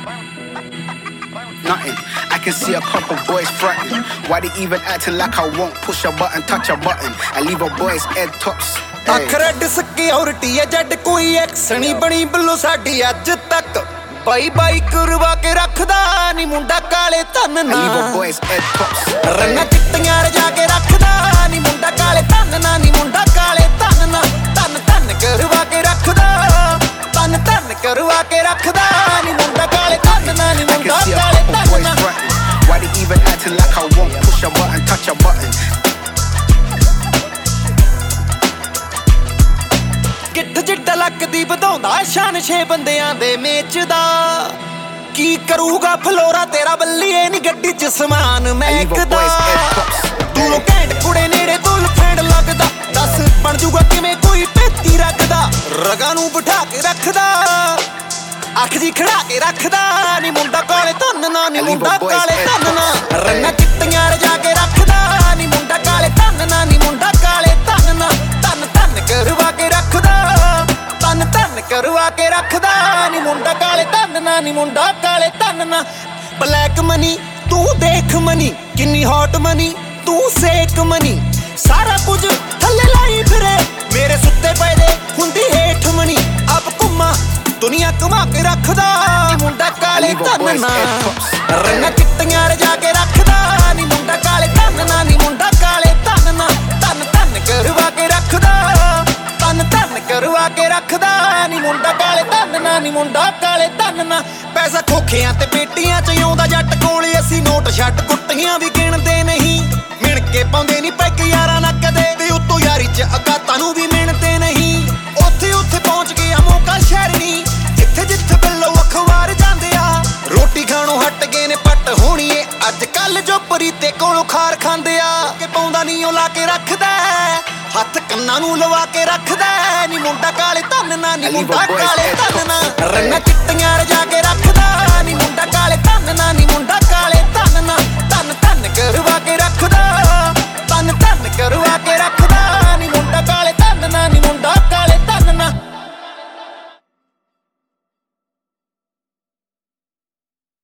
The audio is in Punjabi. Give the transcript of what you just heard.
Nothing. I can see a couple boys fronting. Why they even acting like I won't push a button, touch a button, and leave a boy's head tops? ਅਖਰਡ ਸਿਕਿਉਰਿਟੀ ਹੈ ਜੱਟ ਕੋਈ ਐਕਸ ਨਹੀਂ ਬਣੀ ਬੱਲੋ ਸਾਡੀ ਅੱਜ ਤੱਕ ਬਾਈ ਬਾਈ ਕਰਵਾ ਕੇ ਰੱਖਦਾ ਨੀ ਮੁੰਡਾ ਕਾਲੇ ਧਨ ਨਾ ਰੰਨਾਂ ਚਿੱਟੀਆਂ ਰਜਾ ਕੇ ਰੱਖਦਾ ਨੀ ਮੁੰਡਾ ਕਾਲੇ ਧਨ ਨਾ ਨੀ ਮੁੰਡਾ ਕਾਲੇ ਧਨ ਨਾ ਧਨ ਧਨ ਕਰਵਾ ਕੇ ਰੱਖਦਾ ਧਨ ਧਨ ਕਰਵਾ ਕੇ ਰੱਖਦਾ ਨੀ ਮੁੰਡਾ ਕਾਲੇ ਧਨ ਨਾ ਨੀ ਮੁੰਡਾ ਕਾਲੇ ਧਨ ਨਾ Why they even acting like I won't push a button, touch a button? ਗਿੱਠ ਜਿੱਡਾ ਲੱਗਦੀ ਵਧਾਉਂਦਾ ਸ਼ਾਨ 6 ਬੰਦਿਆਂ ਦੇ ਮੇਚ ਦਾ ਕੀ ਕਰੂਗਾ ਫਲੋਰਾ ਤੇਰਾ ਬੱਲੀਏ ਨੀ ਗੱਡੀ ਚ ਸਮਾਨ ਮਹਿਕਦਾ ਤੂੰ ਘੈਂਟ ਕੁੜੇ ਨੇੜੇ ਤੁਲ ਫੈਂਡ ਲੱਗਦਾ ਦੱਸ ਬਣ ਜੂਗਾ ਕਿਵੇਂ ਕੋਈ ਪੇਤੀ ਰੱਖਦਾ ਰਗਾਂ ਨੂੰ ਬਿਠਾ ਕੇ ਰੱਖਦਾ ਅੱਖ ਜੀ ਖੜਾ ਕੇ ਰੱਖਦਾ ਨੀ ਮੁੰਡਾ ਕਾਲੇ ਧਨ ਨਾ ਨੀ ਮੁੰਡਾ ਕਾਲੇ ਧਨ ਨਾ ਰੰਨਾਂ ਚਿੱਟੀਆਂ ਰਜਾ ਕੇ ਰੱਖਦਾ ਨੀ ਮੁੰਡਾ ਕਾਲੇ ਧਨ ਨਾ ਨੀ ਮੁੰਡਾ ਕਾਲੇ ਧਨ ਨਾ ਧਨ ਧਨ ਕਰਵਾ ਕੇ ਰੱਖਦਾ ਧਨ ਧਨ ਕਰਵਾ ਕੇ ਰੱਖਦਾ ਨੀ ਮੁੰਡਾ ਕਾਲੇ ਧਨ ਨਾ ਨੀ ਮੁੰਡਾ ਕਾਲੇ ਧਨ ਨਾ ਬਲੈਕ ਮਨੀ ਤੂੰ ਦੇਖ ਮਨੀ ਕਿੰਨੀ ਹੌਟ ਮਨੀ ਤੂੰ ਸੇਕ ਮਨੀ ਸਾਰਾ ਕੁਝ ਥੱਲੇ ਲਾਈ ਫਿਰੇ ਮੇਰੇ ਸੁੱਤੇ ਪਏ ਦੇ ਹੁੰਦੀ ਹੇਠ ਮਨੀ ਅਬ ਘੁੰਮਾ ਦੁਨੀਆ ਘੁਮਾ ਕੇ ਰੱਖਦਾ ਨੀ ਮੁੰਡਾ ਕਾਲੇ ਧਨ ਨਾ ਰੰਨਾਂ ਚਿੱਟੀਆਂ ਰਜਾ ਕੇ ਰੱਖਦਾ ਨੀ ਮੁੰਡਾ ਕਾਲੇ ਧਨ ਨਾ ਨੀ ਮੁੰਡਾ ਕਾਲੇ ਧਨ ਨਾ ਧਨ ਧਨ ਕਰਵਾ ਕੇ ਰੱਖਦਾ ਧਨ ਧਨ ਕਰਵਾ ਕੇ ਰੱਖਦਾ ਨੀ ਮੁੰਡਾ ਕਾਲੇ ਧਨ ਨਾ ਨੀ ਮੁੰਡਾ ਕਾਲੇ ਧਨ ਨਾ ਪੈਸਾ ਖੋਖਿਆਂ ਤੇ ਪੇਟੀਆਂ ਚ ਆਉਂਦਾ ਜੱਟ ਕੋਲੇ ਅਸੀਂ ਨੋਟ ਛੱਟ ਕੁੱਟੀਆਂ ਵੀ ਗਿਣਦੇ ਨਹੀਂ ਮਿਣ ਕੇ ਪਾਉਂਦੇ ਨਹੀਂ ਪੈਕ ਯਾਰਾਂ ਨਾ ਕਦੇ ਤੇ ਉੱਤੋਂ ਯਾਰੀ ਚ ਅਕਾਤਾਂ ਨੂੰ ਵੀ ਮਿਣਦੇ ਨਹੀਂ ਉੱਥੇ ਉੱਥੇ ਪਹੁੰਚ ਗਿਆ ਮੌਕਾ ਸ਼ਹਿਰਨੀ ਜਿੱਥੇ ਜਿੱਥੇ ਬਿੱਲੋ ਅਖਬਾਰ ਜਾਂਦੇ ਆ ਰੋਟੀ ਖਾਣੋਂ ਹਟ ਗਏ ਨੇ ਪੱਟ ਹੋਣੀਏ ਅੱਜ ਕੱਲ ਜੋ ਪਰੀਤੇ ਕੋਲੋਂ ਖਾਰ ਖਾਂਦੇ ਆ ਕਿ ਪਾਉਂਦਾ ਨਹੀਂ ਉਹ ਲਾ ਕੇ ਰੱਖਦਾ ਹੱਥ ਕੰਨਾਂ ਨੂੰ ਲਵਾ ਕੇ ਰੱਖਦਾ ਨੀ ਮੁੰਡਾ ਕਾਲੇ ਧਨ ਨਾ ਨੀ ਮੁੰਡਾ ਕਾਲੇ ਧਨ ਨਾ ਰੰਨਾਂ ਚਿੱਟੀਆਂ ਰਜਾ ਕੇ ਰੱਖ